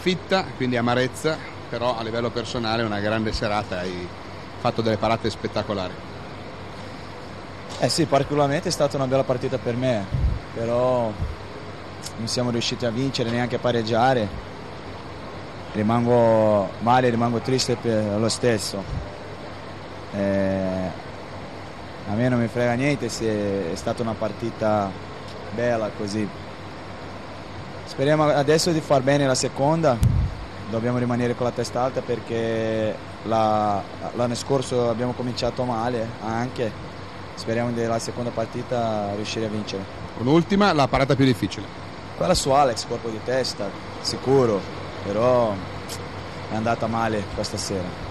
Fitta, quindi amarezza, però a livello personale una grande serata, hai fatto delle parate spettacolari. Sì, particolarmente è stata una bella partita per me, però non siamo riusciti a vincere, neanche a pareggiare. Rimango male, rimango triste per lo stesso. A me non mi frega niente se è stata una partita bella così. Speriamo adesso di far bene la seconda, dobbiamo rimanere con la testa alta perché l'anno scorso abbiamo cominciato male anche, speriamo della seconda partita riuscire a vincere. Un'ultima, la parata più difficile. Quella su Alex, colpo di testa, sicuro, però è andata male questa sera.